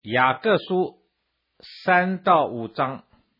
雅各书3到5章。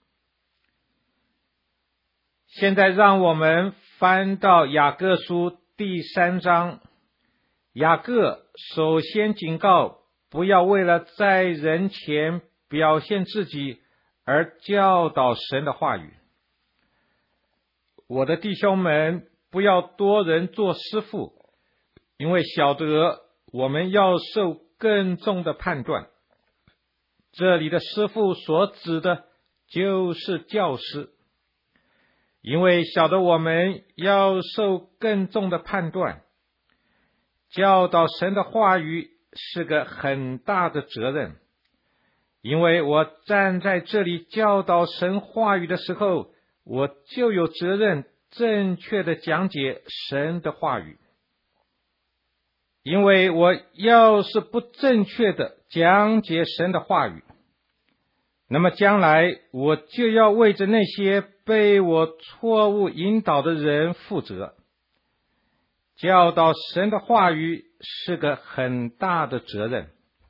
现在让我们翻到雅各书第3章。雅各首先警告，不要为了在人前表现自己而教导神的话语。我的弟兄们，不要多人做师傅，因为晓得我们要受更重的判断。这里的师傅所指的就是教师，因为晓得我们要受更重的判断。教导神的话语是个很大的责任，因为我站在这里教导神话语的时候，我就有责任正确的讲解神的话语。因为我要是不正确的讲解神的话语，那么将来我就要为着那些被我错误引导的人负责。教导神的话语是个很大的责任。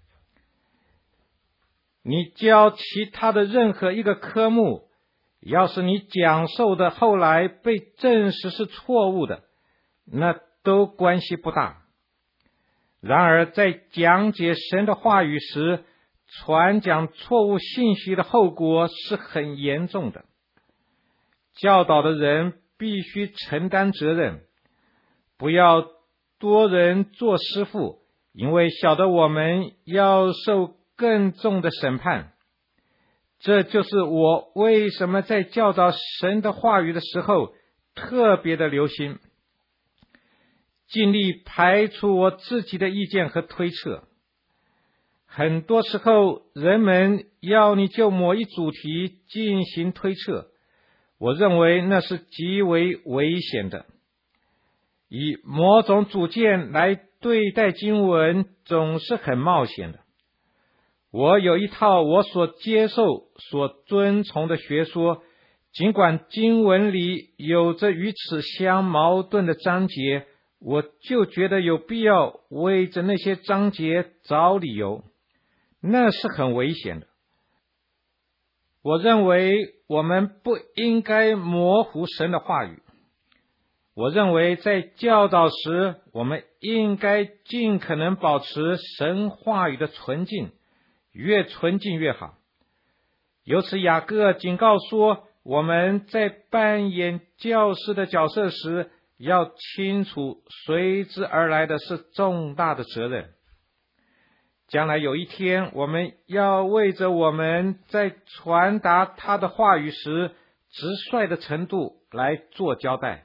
你教其他的任何一个科目，要是你讲授的后来被证实是错误的，那都关系不大。然而在讲解神的话语时，传讲错误信息的后果是很严重的。教导的人必须承担责任，不要多人做师傅，因为晓得我们要受更重的审判。这就是我为什么在教导神的话语的时候特别的留心，尽力排除我自己的意见和推测。很多时候人们要你就某一主题进行推测，我认为那是极为危险的。以某种主见来对待经文总是很冒险的。我有一套我所接受、所遵从的学说，尽管经文里有着与此相矛盾的章节，我就觉得有必要为着那些章节找理由，那是很危险的。我认为我们不应该模糊神的话语。我认为在教导时，我们应该尽可能保持神话语的纯净，越纯净越好。由此雅各警告说，我们在扮演教师的角色时，要清楚随之而来的是重大的责任。将来有一天，我们要为着我们在传达他的话语时直率的程度来做交代。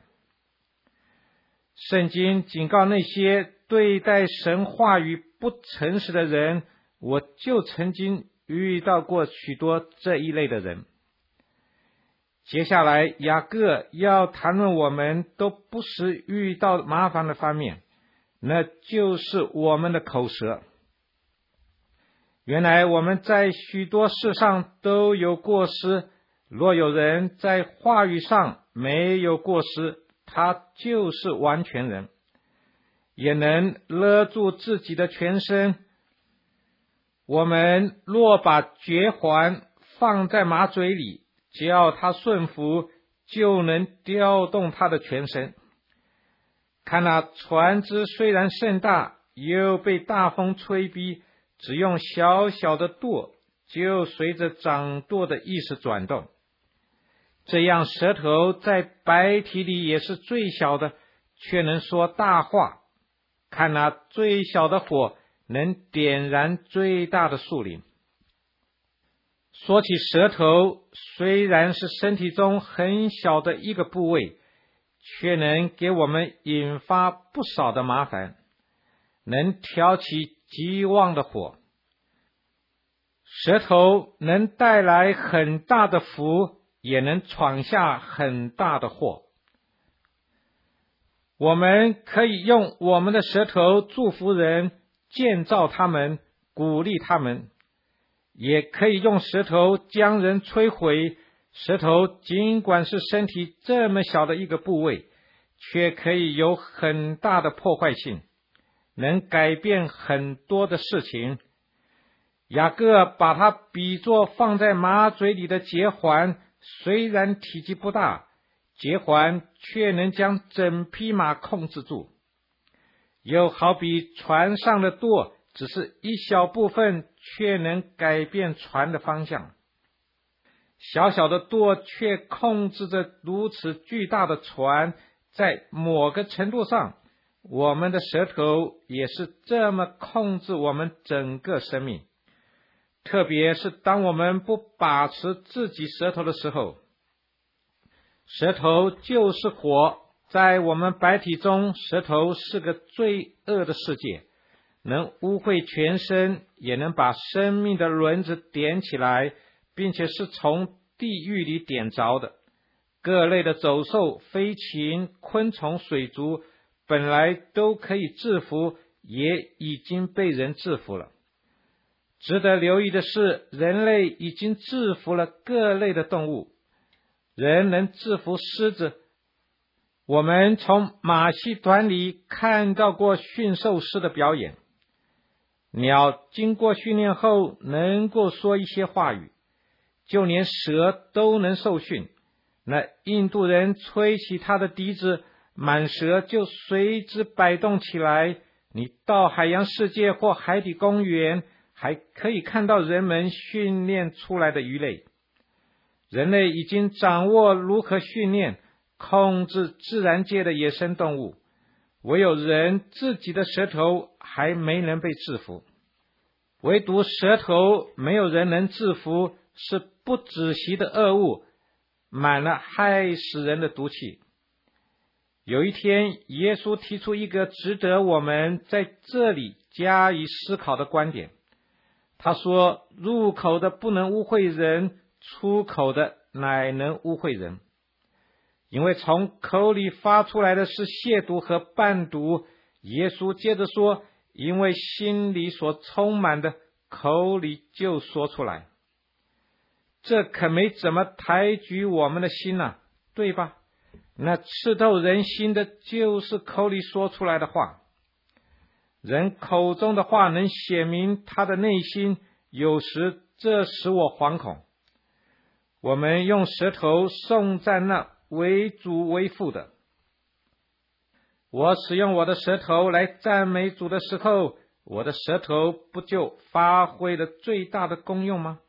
圣经警告那些对待神话语不诚实的人，我就曾经遇到过许多这一类的人。接下来雅各要谈论我们都不时遇到麻烦的方面，那就是我们的口舌。原来我们在许多事上都有过失，若有人在话语上没有过失，他就是完全人，也能勒住自己的全身。我们若把绝环放在马嘴里，叫他顺服，就能调动他的全身。看那船只虽然甚大，又被大风吹逼，只用小小的舵，就随着掌舵的意思转动。这样舌头在白体里也是最小的，却能说大话。看那最小的火能点燃最大的树林。说起舌头，虽然是身体中很小的一个部位，却能给我们引发不少的麻烦，能挑起极旺的火。舌头能带来很大的福，也能闯下很大的祸。我们可以用我们的舌头祝福人，建造他们，鼓励他们，也可以用舌头将人摧毁。舌头尽管是身体这么小的一个部位，却可以有很大的破坏性，能改变很多的事情。 雅各把它比作放在马嘴里的结环，虽然体积不大，结环却能将整匹马控制住。又好比船上的舵，只是一小部分，却能改变船的方向。小小的舵却控制着如此巨大的船，在某个程度上，我们的舌头也是这么控制我们整个生命。特别是当我们不把持自己舌头的时候，舌头就是火，在我们百体中，舌头是个罪恶的世界，能污秽全身，也能把生命的轮子点起来，并且是从地狱里点着的。各类的走兽、飞禽、昆虫、水族本来都可以制服，也已经被人制服了。值得留意的是，人类已经制服了各类的动物。人能制服狮子，我们从马戏团里看到过驯兽师的表演。鸟经过训练后能够说一些话语，就连蛇都能受训。那印度人吹起他的笛子，满蛇就随之摆动起来。你到海洋世界或海底公园，还可以看到人们训练出来的鱼类。人类已经掌握如何训练、控制自然界的野生动物，唯有人自己的舌头还没能被制服。唯独舌头没有人能制服，是不止息的恶物，满了害死人的毒气。有一天，耶稣提出一个值得我们在这里加以思考的观点。他说，入口的不能污秽人，出口的乃能污秽人。因为从口里发出来的是亵渎和伴毒。耶稣接着说，因为心里所充满的，口里就说出来。这可没怎么抬举我们的心啊，对吧？那刺透人心的就是口里说出来的话。人口中的话能显明他的内心，有时这使我惶恐。我们用舌头颂赞那为主为父的。我使用我的舌头来赞美主的时候，我的舌头不就发挥了最大的功用吗？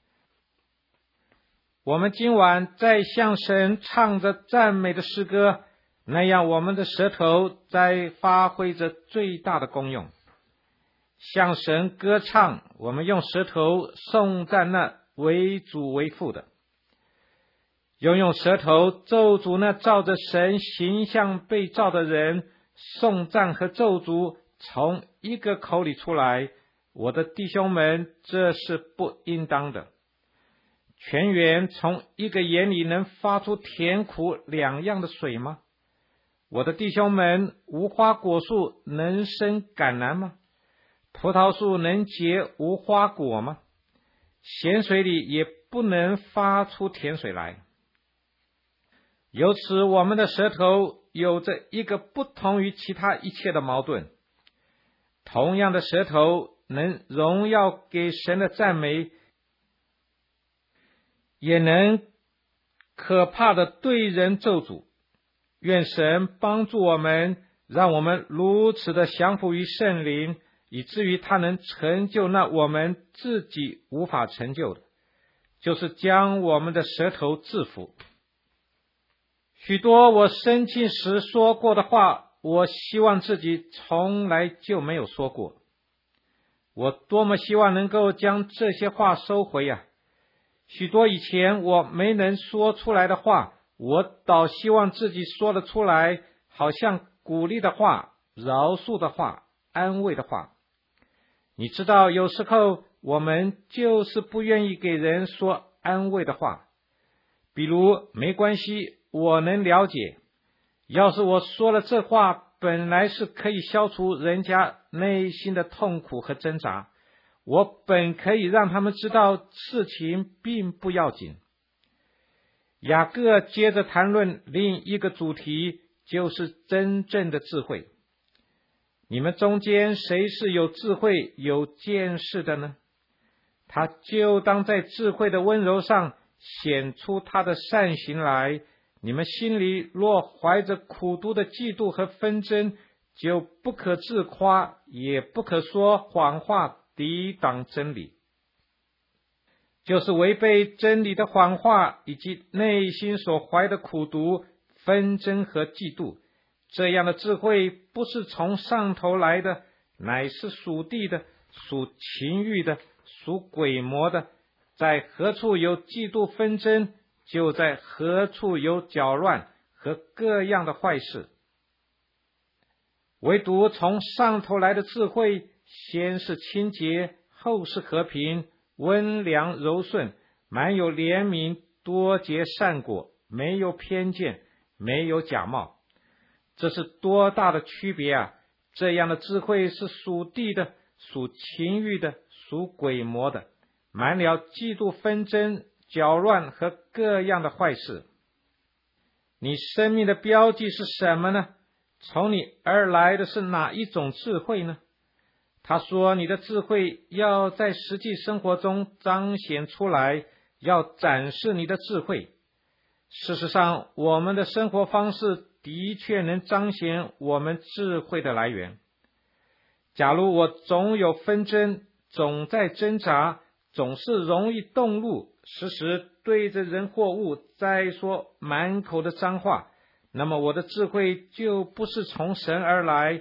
我们今晚在向神唱着赞美的诗歌，那样我们的舌头在发挥着最大的功用。向神歌唱，我们用舌头颂赞那为主为父的。用舌头咒诅那照着神形象被造的人，颂赞和咒诅从一个口里出来，我的弟兄们，这是不应当的。泉源从一个眼里能发出甜苦两样的水吗？我的弟兄们，无花果树能生橄榄吗？葡萄树能结无花果吗？咸水里也不能发出甜水来。由此，我们的舌头有着一个不同于其他一切的矛盾。同样的舌头能荣耀给神的赞美，也能可怕的对人咒诅。愿神帮助我们，让我们如此的降服于圣灵，以至于他能成就那我们自己无法成就的，就是将我们的舌头制服。许多我生气时说过的话，我希望自己从来就没有说过。我多么希望能够将这些话收回啊！许多以前我没能说出来的话，我倒希望自己说了出来，好像鼓励的话、饶恕的话、安慰的话。你知道，有时候我们就是不愿意给人说安慰的话，比如没关系，我能了解。要是我说了这话，本来是可以消除人家内心的痛苦和挣扎，我本可以让他们知道事情并不要紧。雅各接着谈论另一个主题，就是真正的智慧。你们中间谁是有智慧有见识的呢？ 他就当在智慧的温柔上显出他的善行来。你们心里若怀着苦毒的嫉妒和纷争，就不可自夸，也不可说谎话抵挡真理。就是违背真理的谎话，以及内心所怀的苦毒、纷争和嫉妒，这样的智慧不是从上头来的，乃是属地的、属情欲的、属鬼魔的。在何处有嫉妒纷争，就在何处有搅乱和各样的坏事。唯独从上头来的智慧，先是清洁，后是和平，温良柔顺，满有怜悯，多结善果，没有偏见，没有假冒。这是多大的区别啊！这样的智慧是属地的，属情欲的，属鬼魔的，满了嫉妒纷争、搅乱和各样的坏事。你生命的标记是什么呢？从你而来的是哪一种智慧呢？他说，你的智慧要在实际生活中彰显出来，要展示你的智慧。事实上，我们的生活方式的确能彰显我们智慧的来源。假如我总有纷争，总在挣扎，总是容易动怒，时时对着人或物再说满口的脏话，那么我的智慧就不是从神而来。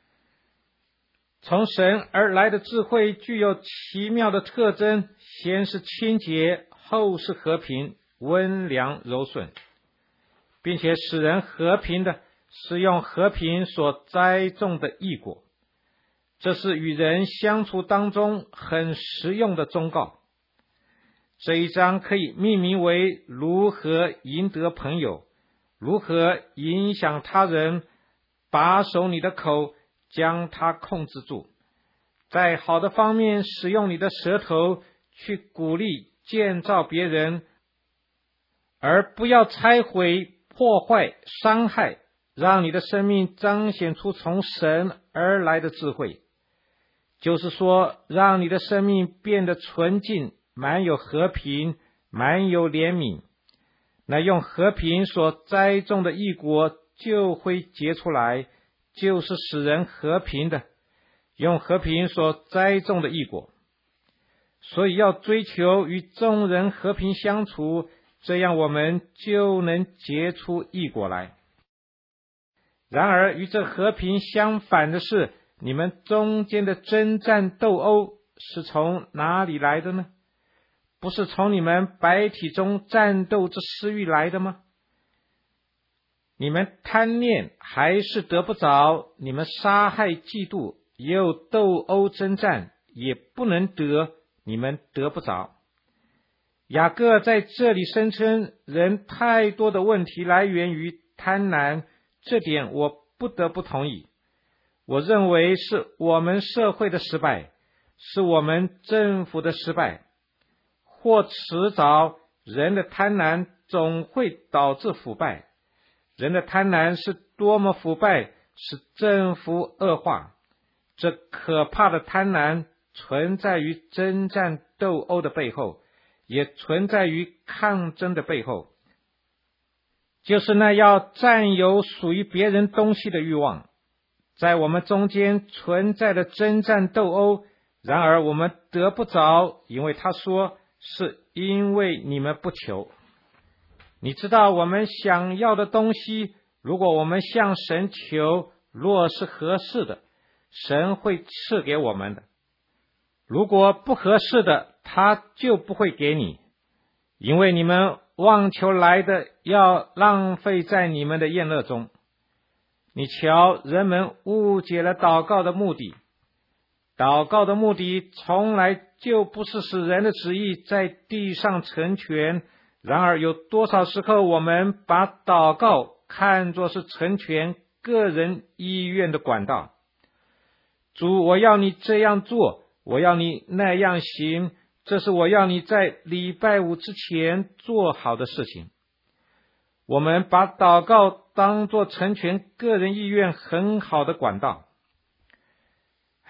从神而来的智慧具有奇妙的特征，先是清洁，后是和平，温良柔顺，并且使人和平的，是用和平所栽种的义果。这是与人相处当中很实用的忠告。这一章可以命名为如何赢得朋友，如何影响他人，把守你的口，将它控制住。在好的方面使用你的舌头去鼓励建造别人，而不要拆毁、破坏、伤害，让你的生命彰显出从神而来的智慧。就是说，让你的生命变得纯净，满有和平，满有怜悯。那用和平所栽种的义果就会结出来，就是使人和平的，用和平所栽种的义果。所以要追求与众人和平相处，这样我们就能结出义果来。然而与这和平相反的是，你们中间的征战斗殴是从哪里来的呢？不是从你们百体中战斗之私欲来的吗？你们贪恋还是得不着，你们杀害嫉妒又斗殴征战，也不能得，你们得不着。雅各在这里声称，人太多的问题来源于贪婪，这点我不得不同意。我认为是我们社会的失败，是我们政府的失败，或迟早人的贪婪总会导致腐败。人的贪婪是多么腐败，使政府恶化。这可怕的贪婪存在于征战斗殴的背后，也存在于抗争的背后，就是那要占有属于别人东西的欲望。在我们中间存在的征战斗殴，然而我们得不着，因为他说是因为你们不求。你知道我们想要的东西，如果我们向神求，若是合适的，神会赐给我们的；如果不合适的，他就不会给你，因为你们妄求来的，要浪费在你们的宴乐中。你瞧，人们误解了祷告的目的。祷告的目的从来就不是使人的旨意在地上成全，然而有多少时候我们把祷告看作是成全个人意愿的管道。主，我要你这样做，我要你那样行，这是我要你在礼拜五之前做好的事情。我们把祷告当作成全个人意愿很好的管道。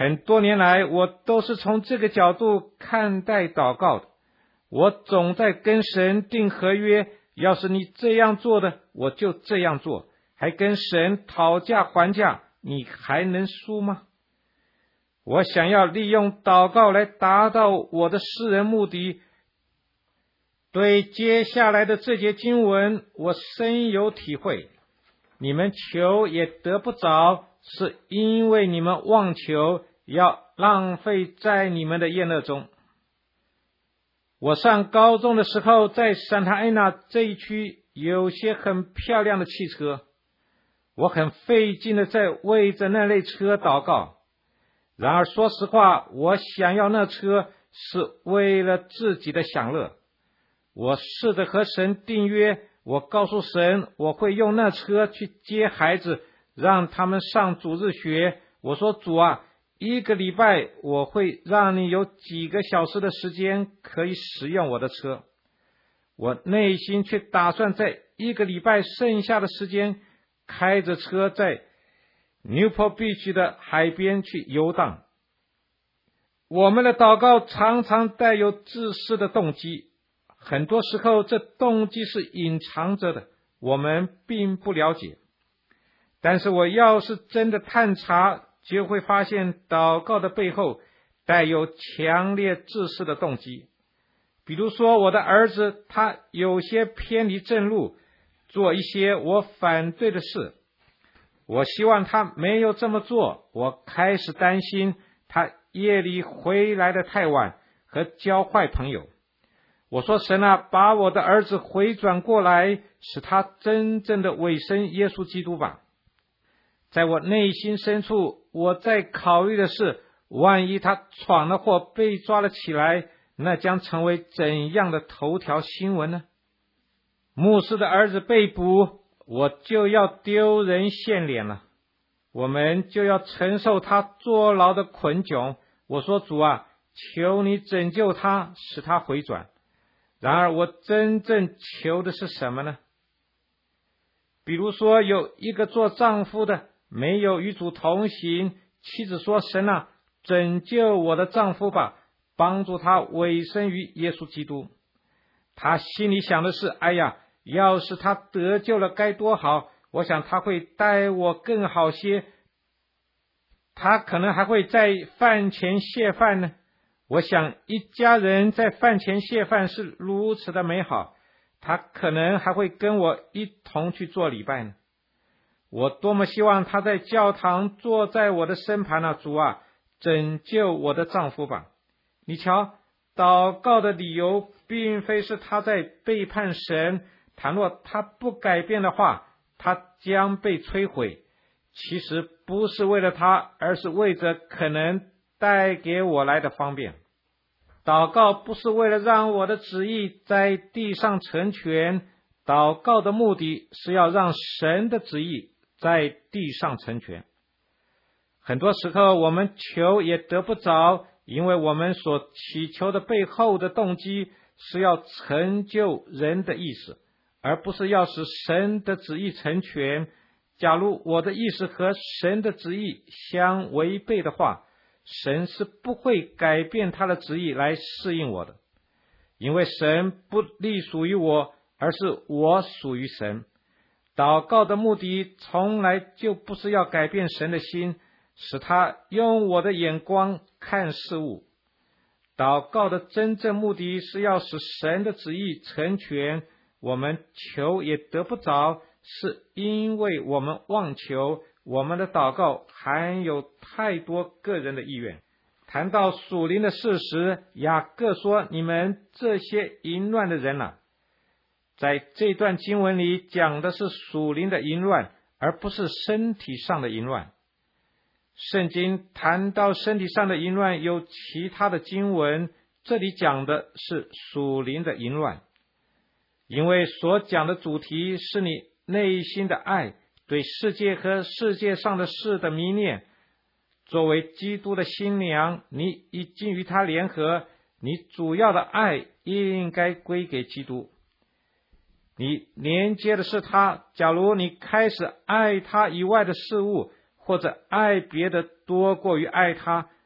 很多年来，我都是从这个角度看待祷告的。我总在跟神订合约，要是你这样做的，我就这样做，还跟神讨价还价，你还能输吗？我想要利用祷告来达到我的私人目的。对接下来的这节经文，我深有体会。你们求也得不着，是因为你们妄求，要浪费在你们的宴乐中。我上高中的时候，在桑塔安娜这一区有些很漂亮的汽车，我很费劲的在为着那类车祷告。然而说实话，我想要那车是为了自己的享乐。我试着和神订约，我告诉神我会用那车去接孩子，让他们上主日学。我说，主啊，一个礼拜我会让你有几个小时的时间可以使用我的车。我内心却打算在一个礼拜剩下的时间，开着车在Newport Beach 的海边去游荡。我们的祷告常常带有自私的动机，很多时候这动机是隐藏着的，我们并不了解。但是我要是真的探查，就会发现祷告的背后带有强烈自私的动机。比如说，我的儿子他有些偏离正路，做一些我反对的事，我希望他没有这么做。我开始担心他夜里回来的太晚和交坏朋友。我说，神啊，把我的儿子回转过来，使他真正的委身耶稣基督吧。在我内心深处，我在考虑的是，万一他闯了祸被抓了起来，那将成为怎样的头条新闻呢？牧师的儿子被捕，我就要丢人现脸了，我们就要承受他坐牢的捆窘。我说，主啊，求你拯救他，使他回转。然而我真正求的是什么呢？比如说，有一个做丈夫的没有与主同行，妻子说，神啊，拯救我的丈夫吧，帮助他委身于耶稣基督。他心里想的是，哎呀，要是他得救了该多好，我想他会待我更好些，他可能还会在饭前谢饭呢。我想一家人在饭前谢饭是如此的美好，他可能还会跟我一同去做礼拜呢。我多么希望他在教堂坐在我的身旁啊，主啊，拯救我的丈夫吧。你瞧，祷告的理由并非是他在背叛神，倘若他不改变的话，他将被摧毁。其实不是为了他，而是为着可能带给我来的方便。祷告不是为了让我的旨意在地上成全，祷告的目的是要让神的旨意在地上成全。很多时候我们求也得不着，因为我们所祈求的背后的动机是要成就人的意思，而不是要使神的旨意成全。假如我的意思和神的旨意相违背的话，神是不会改变他的旨意来适应我的，因为神不隶属于我，而是我属于神。祷告的目的从来就不是要改变神的心，使他用我的眼光看事物。祷告的真正目的是要使神的旨意成全，我们求也得不着，是因为我们妄求，我们的祷告含有太多个人的意愿。谈到属灵的事实，雅各说，你们这些淫乱的人啊，在这段经文里讲的是属灵的淫乱，而不是身体上的淫乱。圣经谈到身体上的淫乱有其他的经文，这里讲的是属灵的淫乱，因为所讲的主题是你内心的爱，对世界和世界上的事的迷恋。作为基督的新娘，你已经与他联合，你主要的爱应该归给基督。你连接的是他，假如你开始爱他以外的事物，或者爱别的多过于爱他，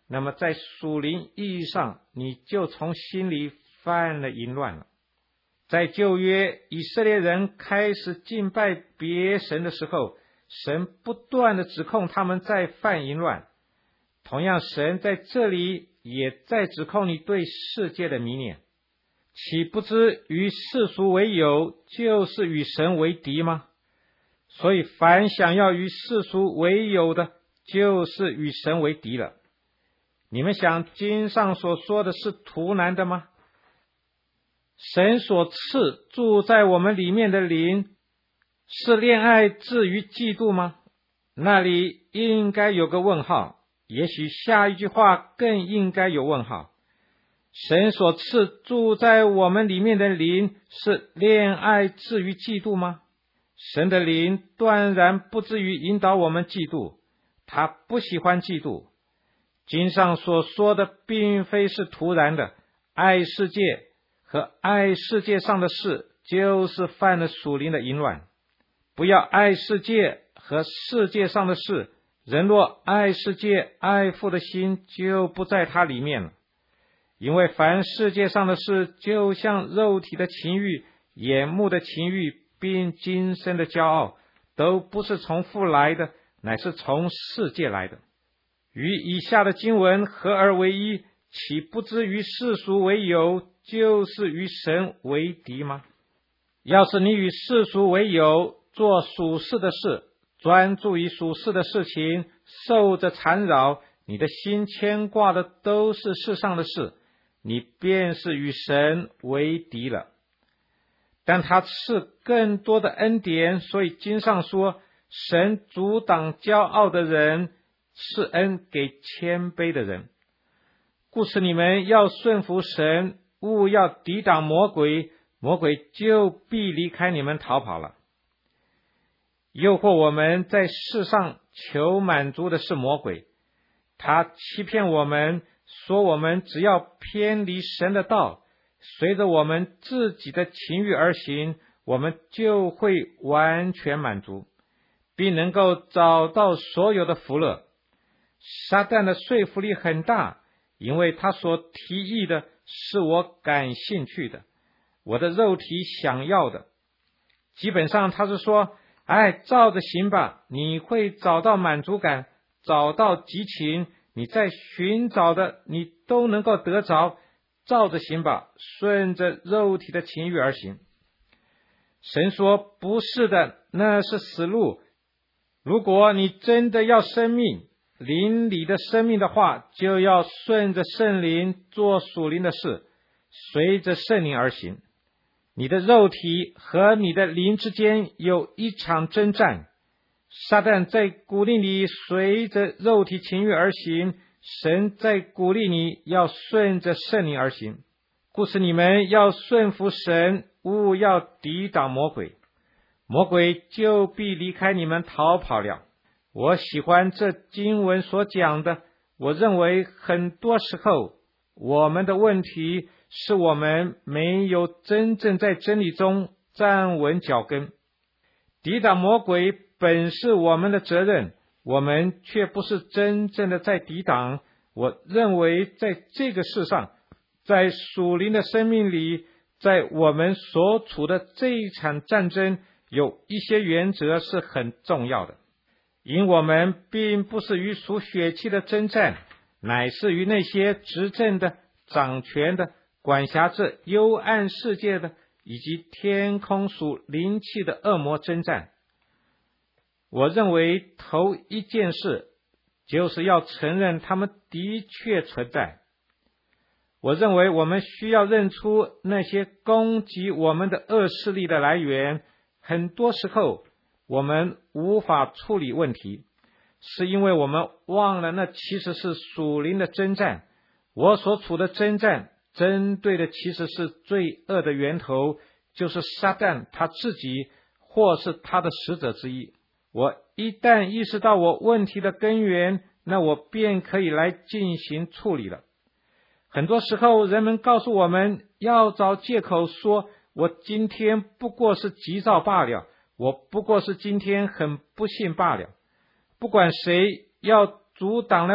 那么在属灵意义上，你就从心里犯了淫乱了。在旧约，以色列人开始敬拜别神的时候，神不断的指控他们在犯淫乱。同样，神在这里也在指控你对世界的迷恋。岂不知与世俗为友，就是与神为敌吗？所以凡想要与世俗为友的，就是与神为敌了。你们想经上所说的是徒然的吗？神所赐住在我们里面的灵，是恋爱至于嫉妒吗？那里应该有个问号，也许下一句话更应该有问号。神所赐住在我们里面的灵，是恋爱至于嫉妒吗？神的灵断然不至于引导我们嫉妒，他不喜欢嫉妒。经上所说的并非是徒然的，爱世界和爱世界上的事，就是犯了属灵的淫乱。不要爱世界和世界上的事，人若爱世界，爱父的心就不在他里面了。因为凡世界上的事，就像肉体的情欲、眼目的情欲，并今生的骄傲，都不是从父来的，乃是从世界来的。与以下的经文合而为一，岂不知与世俗为友，就是与神为敌吗？要是你与世俗为友，做属世的事，专注于属世的事情，受着缠扰，你的心牵挂的都是世上的事，你便是与神为敌了。但他赐更多的恩典，所以经上说，神阻挡骄傲的人，赐恩给谦卑的人。故此你们要顺服神，勿要抵挡魔鬼，魔鬼就必离开你们逃跑了。诱惑我们在世上求满足的是魔鬼，他欺骗我们，说我们只要偏离神的道，随着我们自己的情欲而行，我们就会完全满足，并能够找到所有的福乐。撒旦的说服力很大，因为他所提议的是我感兴趣的，我的肉体想要的。基本上他是说，照着行吧，你会找到满足感，找到激情，你在寻找的你都能够得着，照着行吧，顺着肉体的情欲而行。神说不是的，那是死路。如果你真的要生命，灵里的生命的话，就要顺着圣灵做属灵的事，随着圣灵而行。你的肉体和你的灵之间有一场征战，撒旦在鼓励你随着肉体情欲而行，神在鼓励你要顺着圣灵而行。故此你们要顺服神，勿要抵挡魔鬼，魔鬼就必离开你们逃跑了。我喜欢这经文所讲的，我认为很多时候我们的问题是我们没有真正在真理中站稳脚跟。抵挡魔鬼本是我们的责任，我们却不是真正的在抵挡。我认为在这个世上，在属灵的生命里，在我们所处的这一场战争，有一些原则是很重要的。因我们并不是与属血气的征战，乃是与那些执政的、掌权的、管辖这幽暗世界的，以及天空属灵气的恶魔征战。我认为头一件事就是要承认他们的确存在。我认为我们需要认出那些攻击我们的恶势力的来源。很多时候我们无法处理问题，是因为我们忘了那其实是属灵的征战。我所处的征战针对的其实是罪恶的源头，就是撒旦他自己或是他的使者之一。我一旦意识到我问题的根源，那我便可以来进行处理了。很多时候人们告诉我们要找借口，说我今天不过是急躁罢了，我不过是今天很不幸罢了。不管谁要阻挡了我，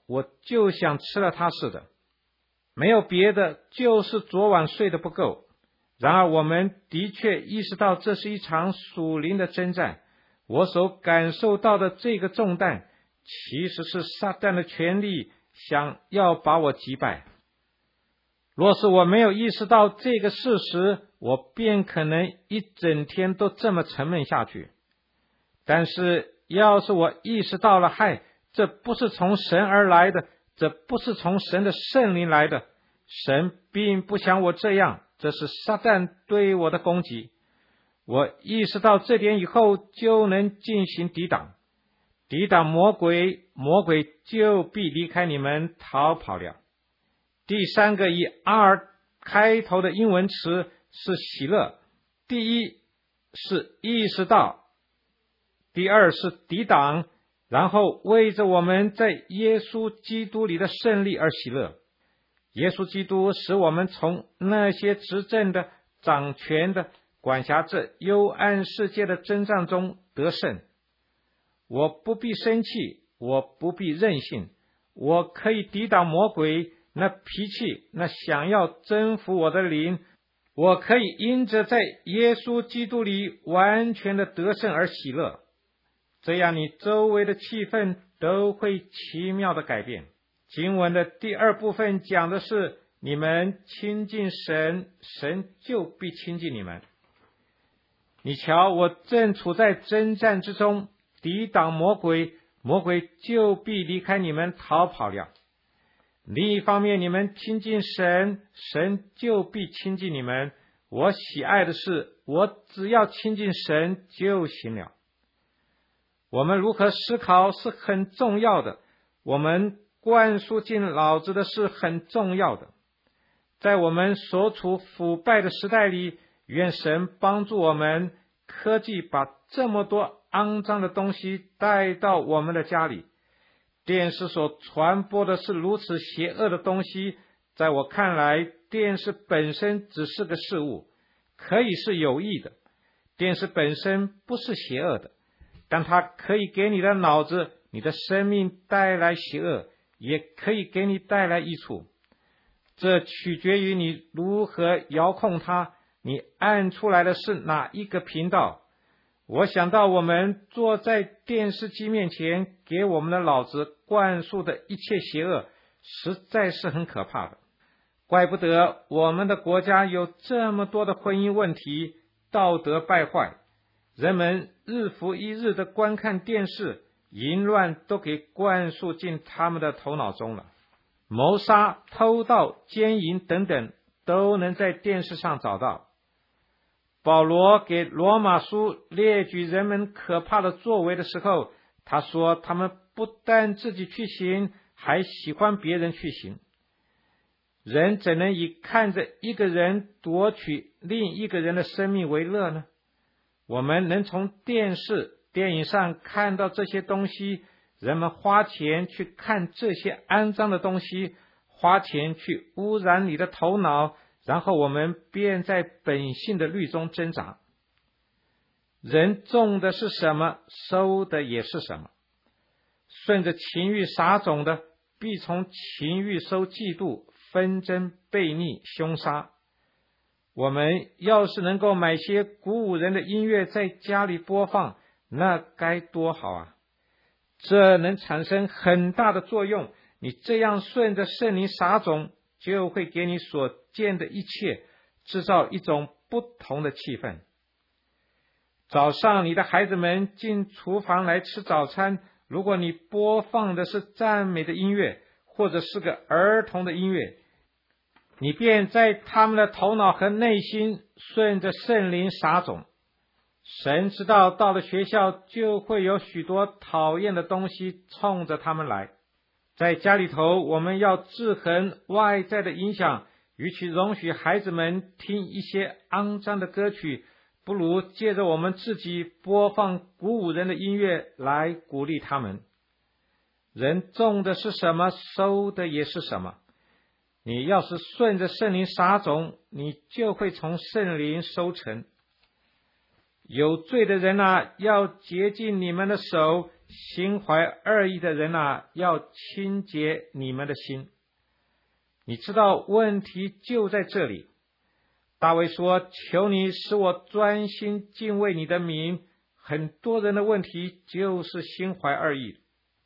我就想吃了它似的。没有别的，就是昨晚睡得不够。然而我们的确意识到这是一场属灵的征战。我所感受到的这个重担，其实是撒旦的权力想要把我击败。若是我没有意识到这个事实，我便可能一整天都这么沉闷下去。但是要是我意识到了，这不是从神而来的，这不是从神的圣灵来的，神并不想我这样，这是撒旦对我的攻击。我意识到这点以后，就能进行抵挡魔鬼，魔鬼就必离开你们逃跑了。第三个以 R 开头的英文词是喜乐。第一是意识到，第二是抵挡，然后为着我们在耶稣基督里的胜利而喜乐。耶稣基督使我们从那些执政的、掌权的、管辖这幽暗世界的征战中得胜。我不必生气，我不必任性，我可以抵挡魔鬼那脾气，那想要征服我的灵。我可以因着在耶稣基督里完全的得胜而喜乐。这样你周围的气氛都会奇妙的改变。经文的第二部分讲的是你们亲近神，神就必亲近你们。你瞧，我正处在征战之中，抵挡魔鬼，魔鬼就必离开你们逃跑了。另一方面，你们亲近神，神就必亲近你们。我喜爱的是，我只要亲近神就行了。我们如何思考是很重要的，我们灌输进脑子的是很重要的。在我们所处腐败的时代里，愿神帮助我们，科技把这么多肮脏的东西带到我们的家里。电视所传播的是如此邪恶的东西，在我看来，电视本身只是个事物，可以是有益的。电视本身不是邪恶的，但它可以给你的脑子、你的生命带来邪恶，也可以给你带来益处。这取决于你如何遥控它，你按出来的是哪一个频道。我想到我们坐在电视机面前，给我们的脑子灌输的一切邪恶，实在是很可怕的。怪不得我们的国家有这么多的婚姻问题，道德败坏，人们日复一日的观看电视，淫乱都给灌输进他们的头脑中了。谋杀、偷盗、奸淫等等，都能在电视上找到。保罗给罗马书列举人们可怕的作为的时候，他说他们不但自己去行，还喜欢别人去行。人怎能以看着一个人夺取另一个人的生命为乐呢？我们能从电视、电影上看到这些东西，人们花钱去看这些肮脏的东西，花钱去污染你的头脑，然后我们便在本性的律中挣扎。人种的是什么，收的也是什么。顺着情欲撒种的，必从情欲收嫉妒、纷争、悖逆、凶杀。我们要是能够买些鼓舞人的音乐在家里播放，那该多好啊！这能产生很大的作用。你这样顺着圣灵撒种，就会给你所见的一切制造一种不同的气氛。早上你的孩子们进厨房来吃早餐，如果你播放的是赞美的音乐，或者是个儿童的音乐，你便在他们的头脑和内心顺着圣灵撒种。神知道到了学校就会有许多讨厌的东西冲着他们来。在家里头，我们要制衡外在的影响，与其容许孩子们听一些肮脏的歌曲，不如借着我们自己播放鼓舞人的音乐来鼓励他们。人种的是什么，收的也是什么。你要是顺着圣灵撒种，你就会从圣灵收成。有罪的人啊，要洁净你们的手， 心怀二意的人啊，要清洁你们的心。你知道问题就在这里。大卫说，求你使我专心敬畏你的名。很多人的问题就是心怀二意。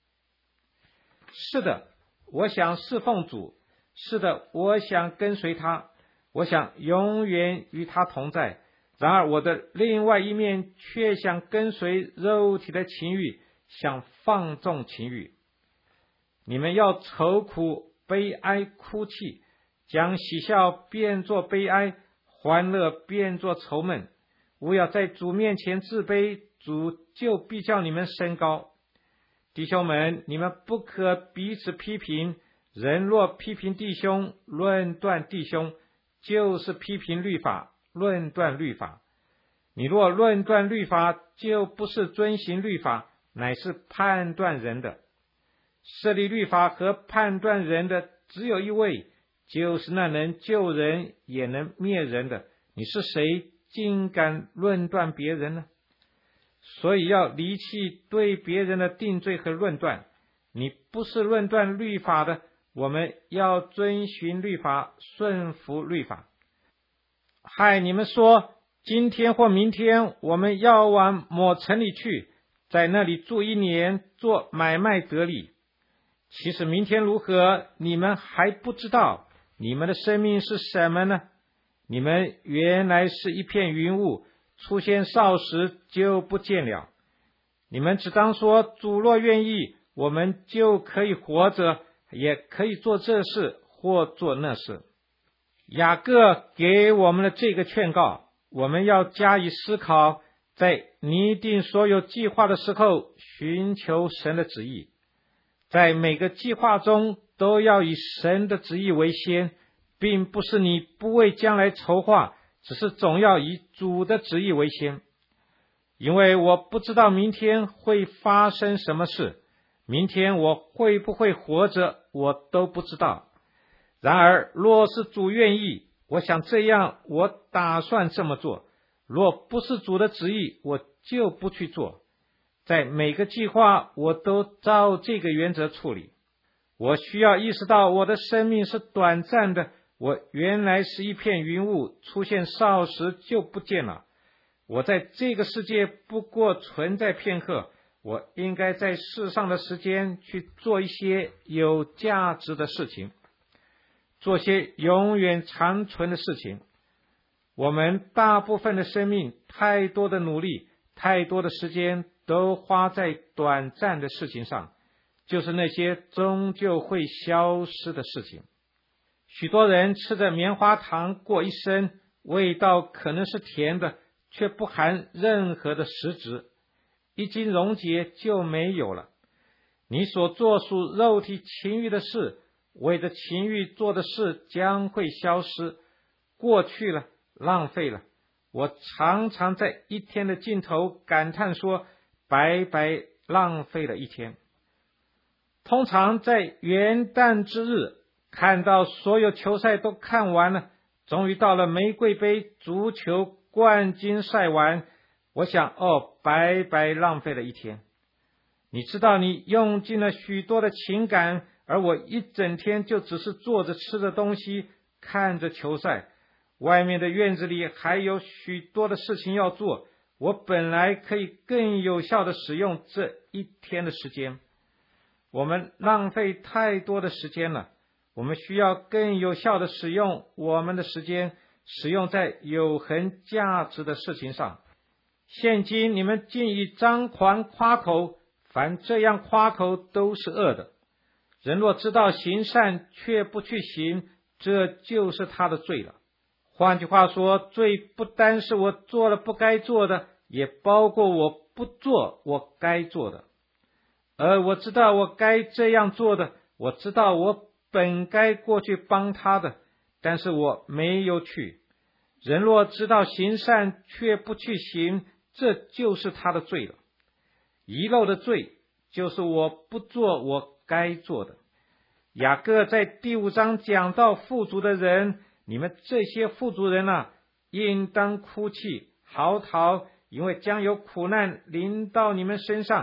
是的，我想侍奉主，是的，我想跟随他，我想永远与他同在。然而我的另外一面却想跟随肉体的情欲，想放纵情欲。你们要愁苦、悲哀、哭泣，将喜笑变作悲哀，欢乐变作愁闷。勿要在主面前自卑，主就必叫你们升高。弟兄们，你们不可彼此批评，人若批评弟兄，论断弟兄，就是批评律法，论断律法。你若论断律法，就不是遵行律法，乃是判断人的。设立律法和判断人的只有一位，就是那能救人也能灭人的。你是谁，竟敢论断别人呢？所以要离弃对别人的定罪和论断。你不是论断律法的，我们要遵循律法，顺服律法。害你们说，今天或明天我们要往某城里去，在那里住1年，做买卖得利。其实明天如何，你们还不知道。你们的生命是什么呢？你们原来是一片云雾，出现少时就不见了。你们只当说，主若愿意，我们就可以活着，也可以做这事或做那事。雅各给我们的这个劝告，我们要加以思考，在拟定所有计划的时候，寻求神的旨意。在每个计划中都要以神的旨意为先，并不是你不为将来筹划，只是总要以主的旨意为先。因为我不知道明天会发生什么事，明天我会不会活着，我都不知道。然而若是主愿意，我想这样，我打算这么做。若不是主的旨意，我就不去做。在每个计划，我都照这个原则处理。我需要意识到我的生命是短暂的，我原来是一片云雾，出现少时就不见了。我在这个世界不过存在片刻，我应该在世上的时间去做一些有价值的事情，做些永远长存的事情。我们大部分的生命，太多的努力，太多的时间都花在短暂的事情上，就是那些终究会消失的事情。许多人吃着棉花糖过一生，味道可能是甜的，却不含任何的实质，一经溶解就没有了。你所做属肉体情欲的事，为着情欲做的事将会消失，过去了，浪费了。我常常在一天的尽头感叹说，白白浪费了一天。通常在元旦之日，看到所有球赛都看完了，终于到了玫瑰杯足球冠军赛完，我想，白白浪费了一天。你知道你用尽了许多的情感，而我一整天就只是坐着吃着东西，看着球赛。外面的院子里还有许多的事情要做，我本来可以更有效的使用这一天的时间。我们浪费太多的时间了，我们需要更有效的使用我们的时间，使用在有恒价值的事情上。现今你们竟以张狂夸口，凡这样夸口都是恶的。人若知道行善却不去行，这就是他的罪了。换句话说，罪不单是我做了不该做的，也包括我不做我该做的。而我知道我该这样做的，我知道我本该过去帮他的，但是我没有去。人若知道行善却不去行，这就是他的罪了。遗漏的罪就是我不做我该做的。雅各在第5章讲到富足的人，你们这些富足人啊，应当哭泣嚎啕，因为将有苦难临到你们身上。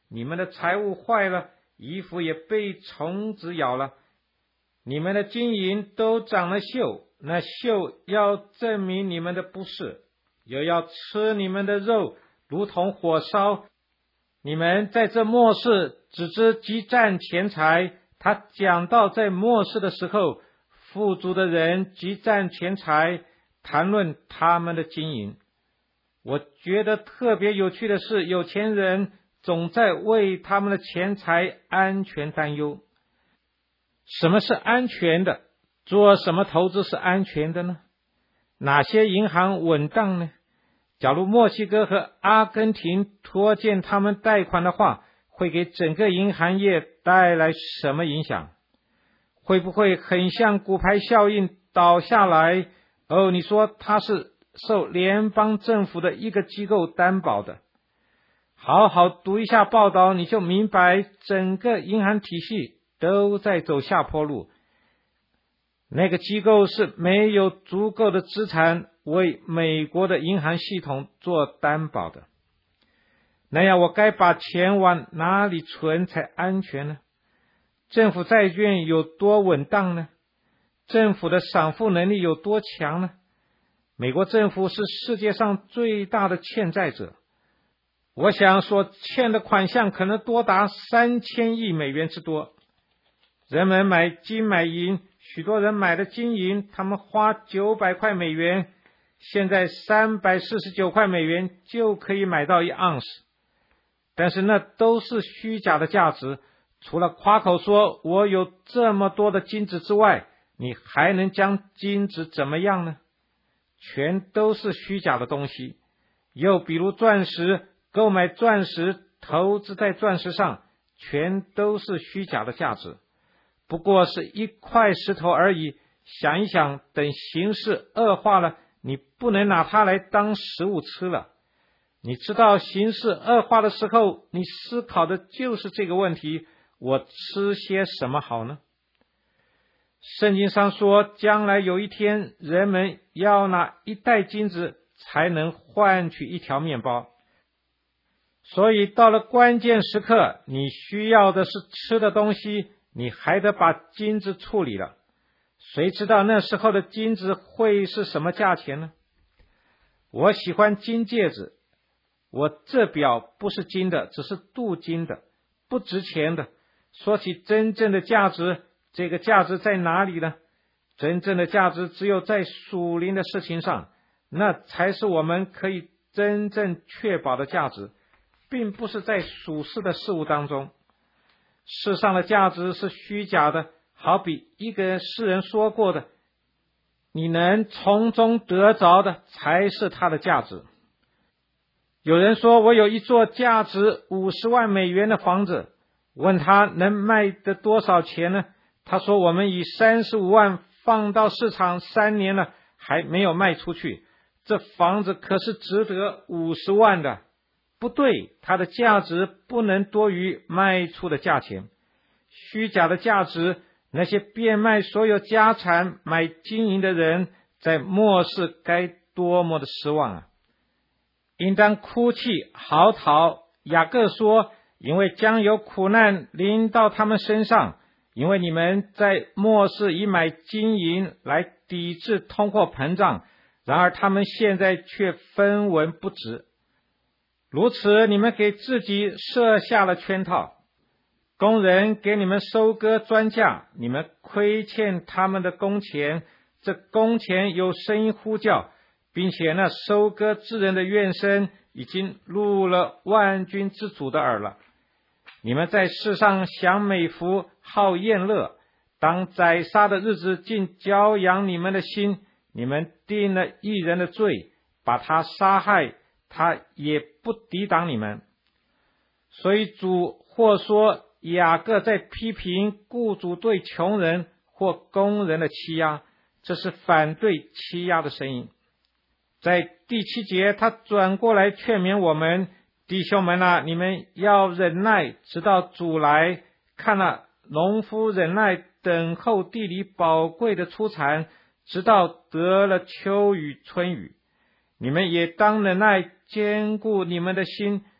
你们的财物坏了，衣服也被虫子咬了，你们的金银都长了锈，那锈要证明你们的不是，又要吃你们的肉，如同火烧。你们在这末世只知积攒钱财。他讲到在末世的时候，富足的人积攒钱财，谈论他们的金银。我觉得特别有趣的是，有钱人总在为他们的钱财安全担忧。什么是安全的？做什么投资是安全的呢？哪些银行稳当呢？假如墨西哥和阿根廷拖欠他们贷款的话，会给整个银行业带来什么影响？会不会很像骨牌效应倒下来？你说它是受联邦政府的一个机构担保的。好好读一下报道，你就明白整个银行体系都在走下坡路。那个机构是没有足够的资产为美国的银行系统做担保的。那样我该把钱往哪里存才安全呢？政府债券有多稳当呢？政府的偿付能力有多强呢？美国政府是世界上最大的欠债者，我想所欠的款项可能多达3000亿美元之多。人们买金买银，许多人买的金银，他们花900块美元，现在349块美元就可以买到1盎司。但是那都是虚假的价值，除了夸口说我有这么多的金子之外，你还能将金子怎么样呢？全都是虚假的东西。又比如钻石，购买钻石，投资在钻石上，全都是虚假的价值，不过是一块石头而已。想一想，等形势恶化了，你不能拿它来当食物吃了。你知道形势恶化的时候，你思考的就是这个问题，我吃些什么好呢？圣经上说，将来有一天，人们要拿1袋金子才能换取1条面包。所以到了关键时刻，你需要的是吃的东西，你还得把金子处理了。谁知道那时候的金子会是什么价钱呢？我喜欢金戒指，我这表不是金的，只是镀金的，不值钱的。说起真正的价值，这个价值在哪里呢？真正的价值只有在属灵的事情上，那才是我们可以真正确保的价值，并不是在属世的事物当中。世上的价值是虚假的，好比一个诗人说过的，你能从中得着的才是它的价值。有人说，我有一座价值50万美元的房子，问他能卖得多少钱呢？他说，我们以35万放到市场3年了，还没有卖出去，这房子可是值得50万的。不对，它的价值不能多于卖出的价钱。虚假的价值，那些变卖所有家产买金银的人，在末世该多么的失望啊！应当哭泣嚎啕。雅各说，因为将有苦难临到他们身上，因为你们在末世以买金银来抵制通货膨胀，然而他们现在却分文不值。如此，你们给自己设下了圈套。工人给你们收割庄稼，你们亏欠他们的工钱，这工钱有声音呼叫，并且那收割之人的怨声已经入了万军之主的耳了。你们在世上享美福，好宴乐，当宰杀的日子竟教养你们的心。你们定了一人的罪，把他杀害，他也不抵挡你们。所以主或说雅各在批评雇主对穷人或工人的欺压，这是反对欺压的声音。在第7节，他转过来劝勉我们，弟兄们啊，你们要忍耐，直到主来。看了农夫忍耐等候地里宝贵的出产，直到得了秋雨春雨。你们也当忍耐，坚固你们的心，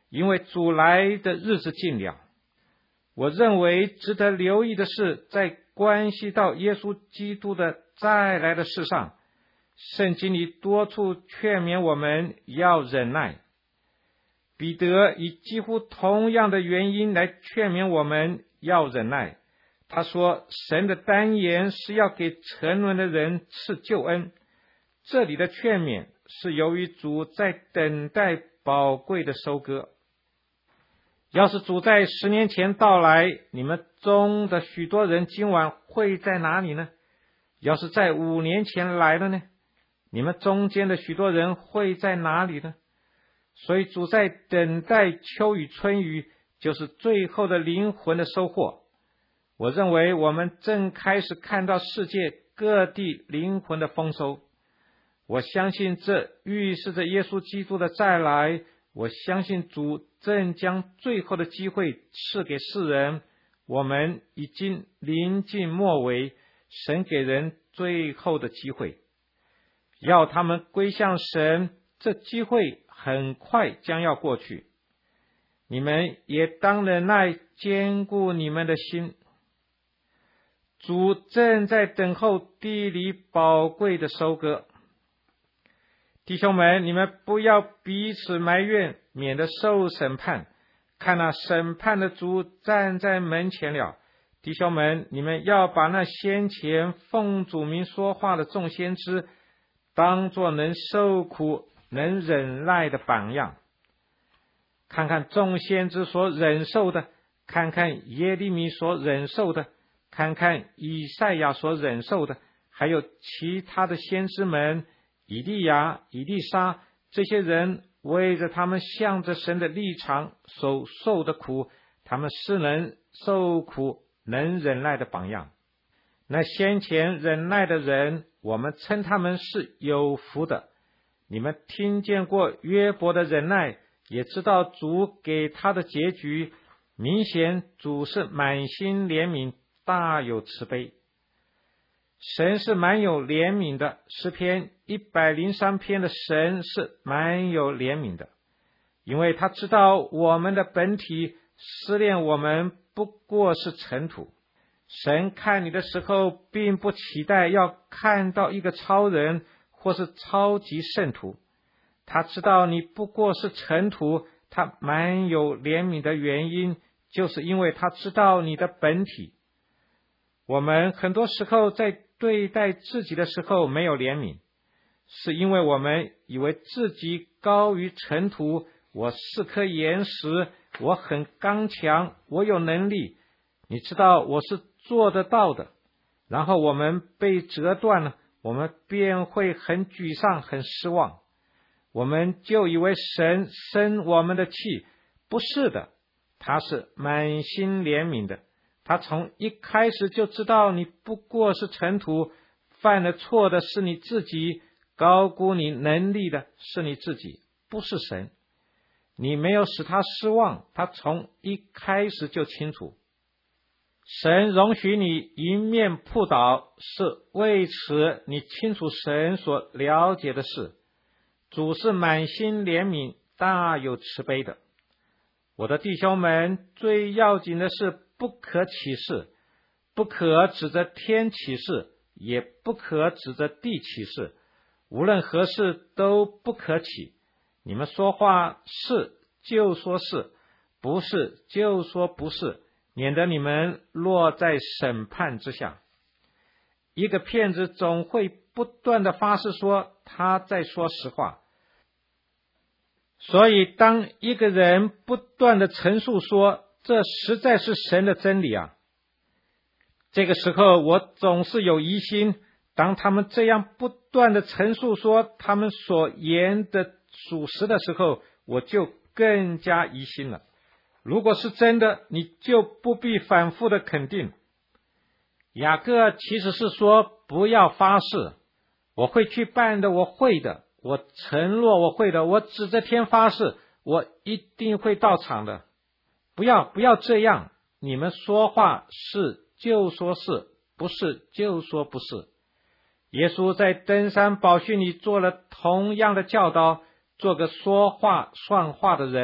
因为主来的日子近了。我认为值得留意的是，在关系到耶稣基督的再来的事上，圣经里多处劝勉我们要忍耐。彼得以几乎同样的原因来劝勉我们要忍耐。他说，神的单言是要给沉沦的人赐救恩。这里的劝勉是由于主在等待宝贵的收割。要是主在10年前到来，你们中的许多人今晚会在哪里呢？要是在5年前来了呢？你们中间的许多人会在哪里呢？所以主在等待秋雨春雨，就是最后的灵魂的收获。我认为我们正开始看到世界各地灵魂的丰收。我相信这预示着耶稣基督的再来。我相信主正将最后的机会赐给世人。我们已经临近末尾，神给人最后的机会，要他们归向神。这机会很快将要过去。你们也当忍耐，坚固你们的心。主正在等候地里宝贵的收割。弟兄们，你们不要彼此埋怨，免得受审判。看那审判的主站在门前了。弟兄们，你们要把那先前奉主名说话的众先知当作能受苦能忍耐的榜样。看看众先知所忍受的，看看耶利米所忍受的，看看以赛亚所忍受的，还有其他的先知们，以利亚、以利沙，这些人为着他们向着神的立场所受的苦，他们是能受苦能忍耐的榜样。那先前忍耐的人，我们称他们是有福的。你们听见过约伯的忍耐，也知道主给他的结局。明显主是满心怜悯，大有慈悲。神是满有怜悯的。诗篇103篇的神是满有怜悯的，因为他知道我们的本体，思念我们不过是尘土。神看你的时候，并不期待要看到一个超人或是超级圣徒。他知道你不过是尘土，他满有怜悯的原因，就是因为他知道你的本体。我们很多时候在对待自己的时候没有怜悯，是因为我们以为自己高于尘土，我是颗岩石，我很刚强，我有能力，你知道我是做得到的。然后我们被折断了，我们便会很沮丧，很失望。我们就以为神生我们的气，不是的，他是满心怜悯的。他从一开始就知道你不过是尘土，犯了错的是你自己，高估你能力的是你自己，不是神。你没有使他失望，他从一开始就清楚。神容许你一面扑倒，是为此你清楚神所了解的事。主是满心怜悯，大有慈悲的。我的弟兄们，最要紧的是不可起誓，不可指着天起誓，也不可指着地起誓，无论何事都不可起。你们说话是就说是，不是就说不是，免得你们落在审判之下。一个骗子总会不断的发誓说他在说实话，所以当一个人不断的陈述说这实在是神的真理啊，这个时候我总是有疑心，当他们这样不断的陈述说他们所言的属实的时候，我就更加疑心了。如果是真的，你就不必反复的肯定。雅各其实是说不要发誓，我会去办的，我会的，我承诺我会的，我指着天发誓，我一定会到场的。不要这样，你们说话是就说是，不是就说不是。耶稣在登山宝训里做了同样的教导，做个说话算话的人，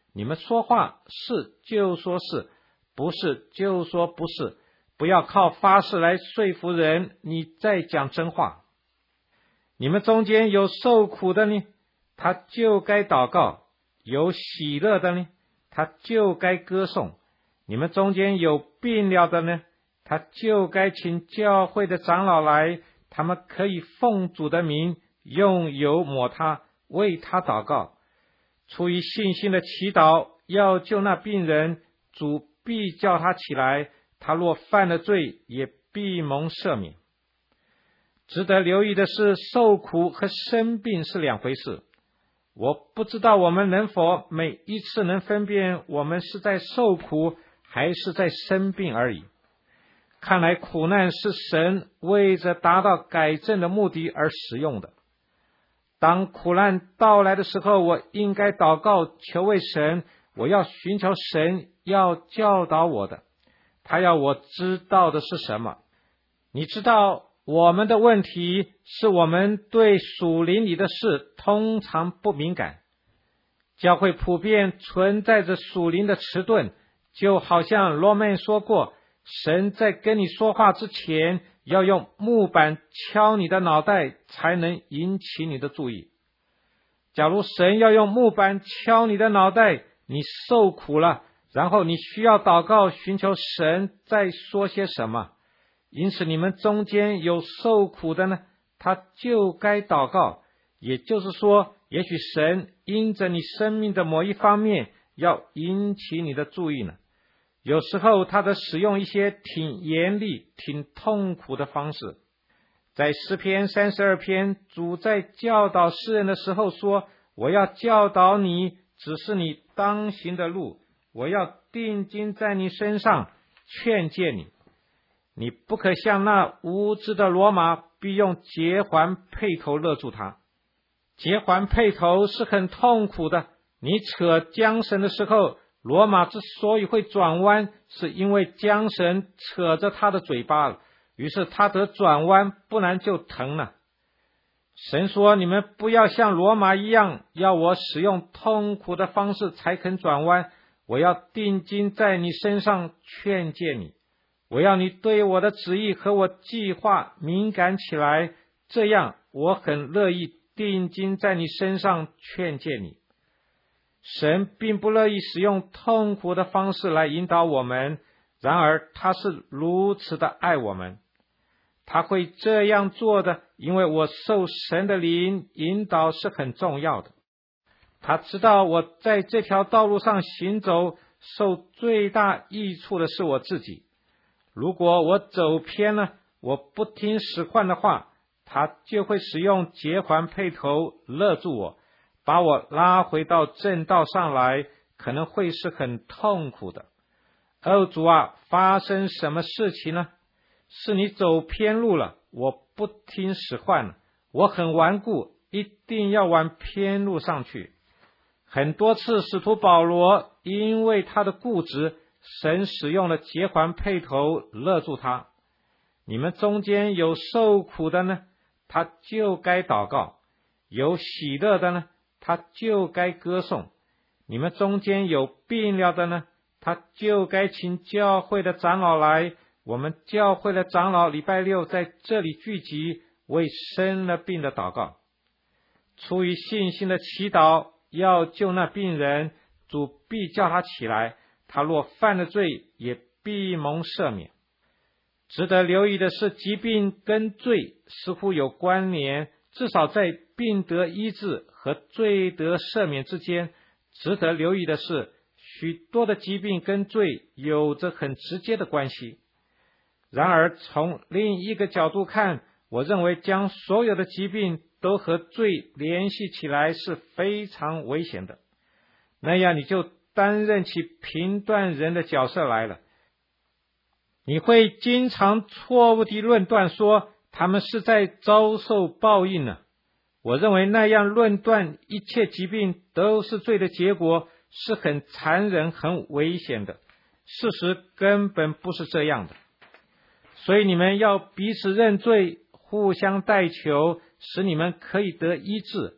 你们说话是就说是，不是就说不是，不要靠发誓来说服人你在讲真话。你们中间有受苦的呢，他就该祷告；有喜乐的呢，他就该歌颂。你们中间有病了的呢，他就该请教会的长老来，他们可以奉主的名用油抹他，为他祷告。出于信心的祈祷，要救那病人，主必叫他起来，他若犯了罪，也必蒙赦免。值得留意的是，受苦和生病是两回事。我不知道我们能否每一次能分辨我们是在受苦还是在生病而已。看来苦难是神为着达到改正的目的而使用的。当苦难到来的时候，我应该祷告求问神，我要寻求神要教导我的，他要我知道的是什么。你知道我们的问题是我们对属灵里的事通常不敏感。教会普遍存在着属灵的迟钝，就好像罗曼说过，神在跟你说话之前，要用木板敲你的脑袋，才能引起你的注意。假如神要用木板敲你的脑袋，你受苦了，然后你需要祷告寻求神在说些什么。因此你们中间有受苦的呢，他就该祷告。也就是说，也许神因着你生命的某一方面要引起你的注意呢。有时候他的使用一些挺严厉挺痛苦的方式。在诗篇32篇，主在教导诗人的时候说，我要教导你，指示你当行的路，我要定睛在你身上，劝诫你。你不可像那无知的罗马，必用结环辔头勒住他。结环辔头是很痛苦的。你扯缰绳的时候，罗马之所以会转弯，是因为缰绳扯着他的嘴巴了，于是他得转弯，不然就疼了。神说，你们不要像罗马一样，要我使用痛苦的方式才肯转弯，我要定睛在你身上，劝诫你。我要你对我的旨意和我计划敏感起来，这样我很乐意定睛在你身上，劝诫你。神并不乐意使用痛苦的方式来引导我们，然而他是如此的爱我们。他会这样做的，因为我受神的灵引导是很重要的。他知道我在这条道路上行走，受最大益处的是我自己。如果我走偏了，我不听使唤的话，他就会使用结环辔头勒住我，把我拉回到正道上来，可能会是很痛苦的。主啊，发生什么事情呢？是你走偏路了，我不听使唤了，我很顽固，一定要往偏路上去。很多次使徒保罗因为他的固执，神使用了结环辔头勒住他。你们中间有受苦的呢，他就该祷告；有喜乐的呢，他就该歌颂。你们中间有病了的呢，他就该请教会的长老来。我们教会的长老礼拜六在这里聚集，为生了病的祷告。出于信心的祈祷，要救那病人，主必叫他起来，他若犯了罪，也必蒙赦免。值得留意的是，疾病跟罪似乎有关联，至少在病得医治和罪得赦免之间。值得留意的是，许多的疾病跟罪有着很直接的关系。然而从另一个角度看，我认为将所有的疾病都和罪联系起来是非常危险的。那样你就担任起评断人的角色来了。你会经常错误地论断说他们是在遭受报应呢。我认为那样论断一切疾病都是罪的结果是很残忍很危险的。事实根本不是这样的。所以你们要彼此认罪，互相代求，使你们可以得医治。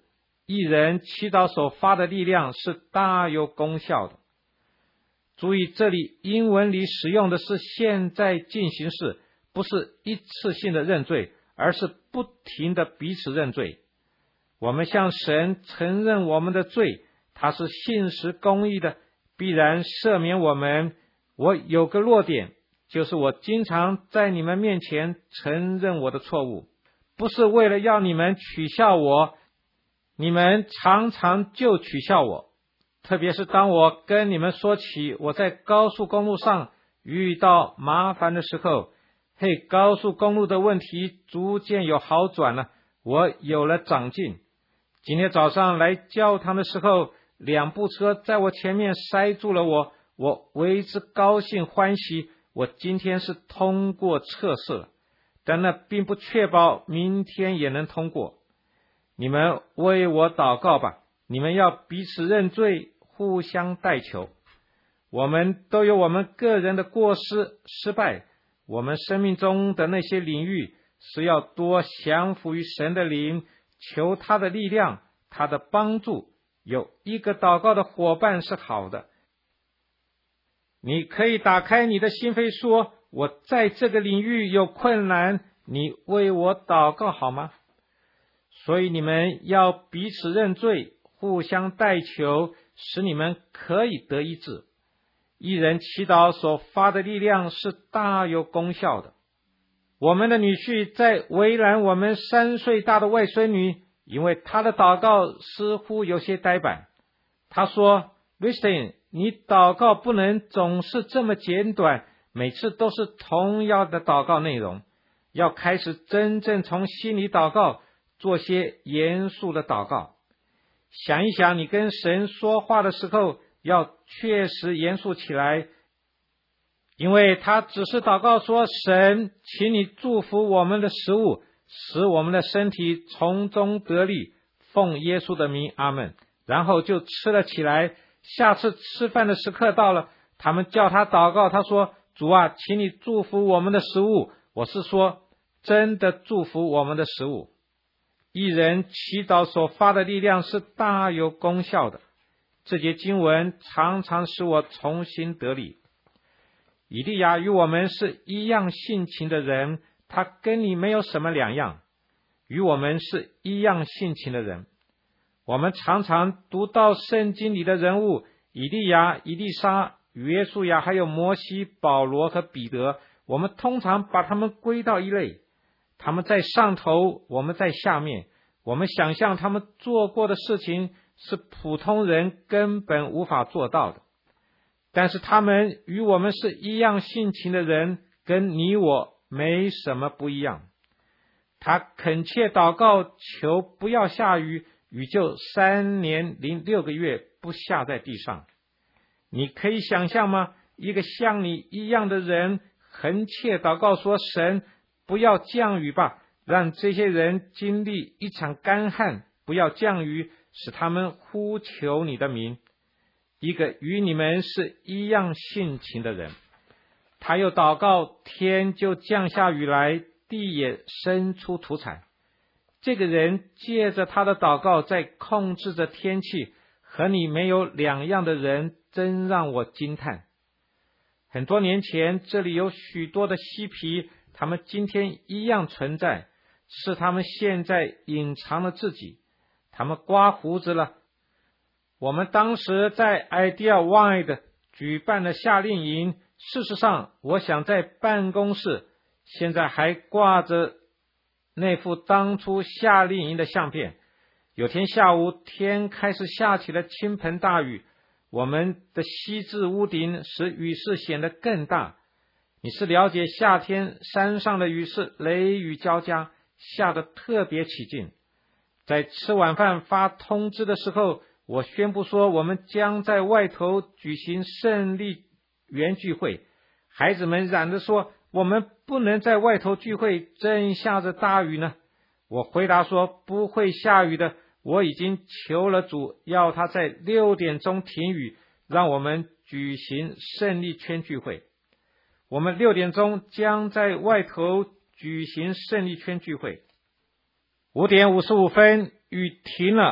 一人祈祷所发的力量是大有功效的。注意，这里英文里使用的是现在进行式，不是一次性的认罪，而是不停的彼此认罪。我们向神承认我们的罪，他是信实公义的，必然赦免我们。我有个弱点，就是我经常在你们面前承认我的错误，不是为了要你们取笑我，你们常常就取笑我。特别是当我跟你们说起我在高速公路上遇到麻烦的时候，高速公路的问题逐渐有好转了，我有了长进。今天早上来教堂的时候，2部车在我前面塞住了我为之高兴欢喜，我今天是通过测试了，但那并不确保明天也能通过。你们为我祷告吧，你们要彼此认罪，互相代求。我们都有我们个人的过失、失败，我们生命中的那些领域是要多降服于神的灵，求他的力量，他的帮助。有一个祷告的伙伴是好的。你可以打开你的心扉说，我在这个领域有困难，你为我祷告好吗？所以你们要彼此认罪，互相代求，使你们可以得医治。一人祈祷所发的力量是大有功效的。我们的女婿在为难我们3岁大的外孙女，因为他的祷告似乎有些呆板。他说 Winston， 你祷告不能总是这么简短，每次都是同样的祷告内容，要开始真正从心里祷告，做些严肃的祷告。想一想，你跟神说话的时候要确实严肃起来，因为他只是祷告说，神，请你祝福我们的食物，使我们的身体从中得利，奉耶稣的名，阿们。然后就吃了起来。下次吃饭的时刻到了，他们叫他祷告，他说，主啊，请你祝福我们的食物。我是说真的祝福我们的食物。一人祈祷所发的力量是大有功效的。这节经文常常使我重新得力。以利亚与我们是一样性情的人，他跟你没有什么两样，与我们是一样性情的人。我们常常读到圣经里的人物，以利亚、以利沙、约书亚，还有摩西、保罗和彼得，我们通常把他们归到一类。他们在上头，我们在下面。我们想象他们做过的事情是普通人根本无法做到的。但是他们与我们是一样性情的人，跟你我没什么不一样。他恳切祷告，求不要下雨，雨就3年06个月不下在地上。你可以想象吗？一个像你一样的人恳切祷告说，神，不要降雨吧，让这些人经历一场干旱，不要降雨，使他们呼求你的名。一个与你们是一样性情的人，他又祷告，天就降下雨来，地也生出土产。这个人借着他的祷告在控制着天气，和你没有两样的人真让我惊叹。很多年前，这里有许多的嬉皮，他们今天一样存在，是他们现在隐藏了自己，他们刮胡子了。我们当时在 Idea Wide 举办了夏令营，事实上我想在办公室现在还挂着那幅当初夏令营的相片。有天下午，天开始下起了倾盆大雨，我们的西至屋顶使雨势显得更大。你是了解夏天山上的雨是雷雨交加，下得特别起劲。在吃晚饭发通知的时候，我宣布说我们将在外头举行胜利园聚会。孩子们嚷着说，我们不能在外头聚会，正下着大雨呢。我回答说，不会下雨的，我已经求了主，要他在6点钟停雨，让我们举行胜利圈聚会。我们6点钟将在外头举行胜利圈聚会。5点55分，雨停了，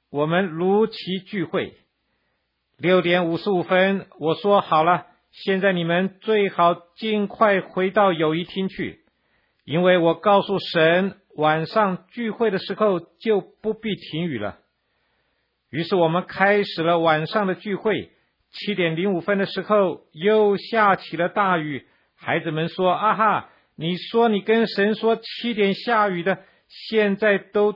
我们如期聚会。6:55，我说好了，现在你们最好尽快回到友谊厅去，因为我告诉神，晚上聚会的时候就不必停雨了。于是我们开始了晚上的聚会。7:05的时候，又下起了大雨。孩子们说：啊哈，你说你跟神说7点下雨的，现在都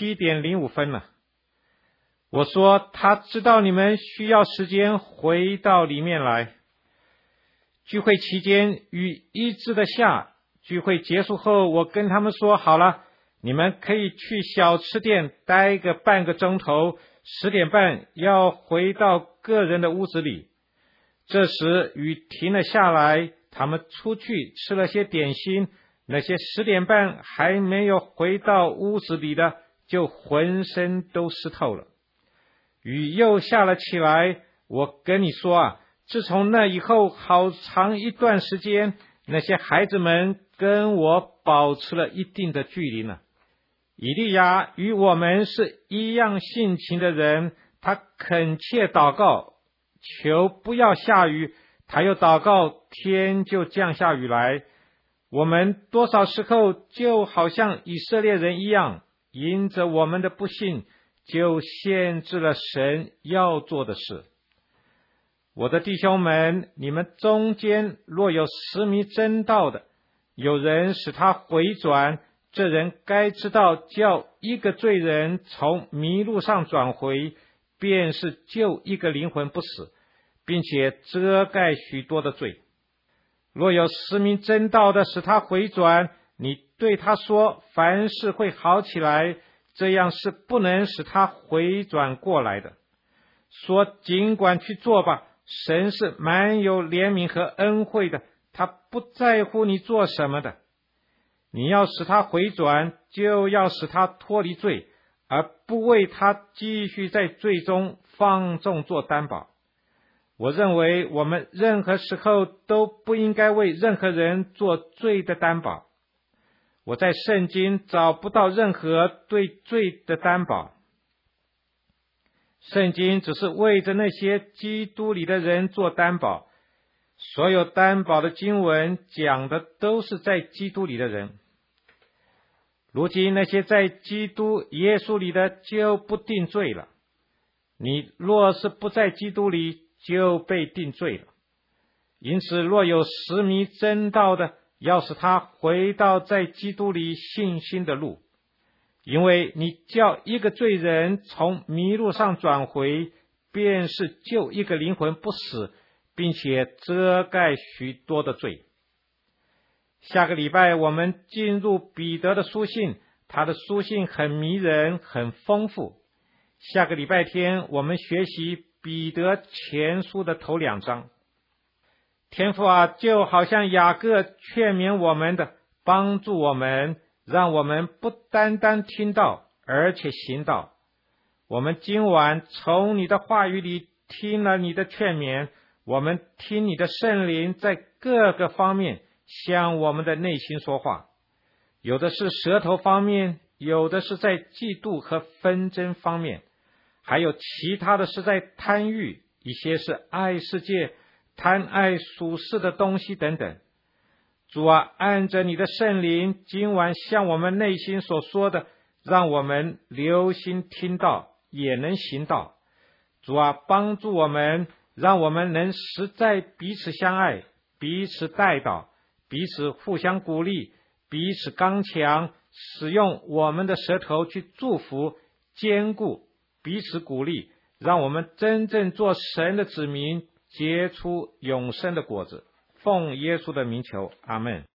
7:05了。我说他知道你们需要时间回到里面来。聚会期间雨一直的下，聚会结束后，我跟他们说好了，你们可以去小吃店待个半个钟头，10点半要回到个人的屋子里。这时雨停了下来，他们出去吃了些点心，那些10点半还没有回到屋子里的，就浑身都湿透了。雨又下了起来。我跟你说啊，自从那以后好长一段时间，那些孩子们跟我保持了一定的距离呢。以利亚与我们是一样性情的人，他恳切祷告，求不要下雨，他又祷告，天就降下雨来。我们多少时候就好像以色列人一样，因着我们的不信，就限制了神要做的事。我的弟兄们，你们中间若有失迷真道的，有人使他回转，这人该知道，叫一个罪人从迷路上转回，便是救一个灵魂不死，并且遮盖许多的罪。若有失迷真道的使他回转，你对他说，凡事会好起来，这样是不能使他回转过来的。说尽管去做吧，神是满有怜悯和恩惠的，他不在乎你做什么的。你要使他回转，就要使他脱离罪，而不为他继续在罪中放纵做担保。我认为我们任何时候都不应该为任何人做罪的担保。我在圣经找不到任何对罪的担保。圣经只是为着那些基督里的人做担保，所有担保的经文讲的都是在基督里的人。如今那些在基督耶稣里的就不定罪了。你若是不在基督里，就被定罪了。因此若有实迷真道的，要使他回到在基督里信心的路。因为你叫一个罪人从迷路上转回，便是救一个灵魂不死，并且遮盖许多的罪。下个礼拜我们进入彼得的书信，他的书信很迷人，很丰富。下个礼拜天我们学习彼得前书的头2章。天父啊，就好像雅各劝勉我们的，帮助我们，让我们不单单听到，而且行道。我们今晚从你的话语里听了你的劝勉，我们听你的圣灵在各个方面向我们的内心说话，有的是舌头方面，有的是在嫉妒和纷争方面，还有其他的是在贪欲，一些是爱世界，贪爱属世的东西等等。主啊，按着你的圣灵今晚向我们内心所说的，让我们留心听到，也能行道。主啊，帮助我们，让我们能实在彼此相爱，彼此代祷，彼此互相鼓励，彼此刚强，使用我们的舌头去祝福、坚固，彼此鼓励，让我们真正做神的子民，结出永生的果子。奉耶稣的名求，阿们。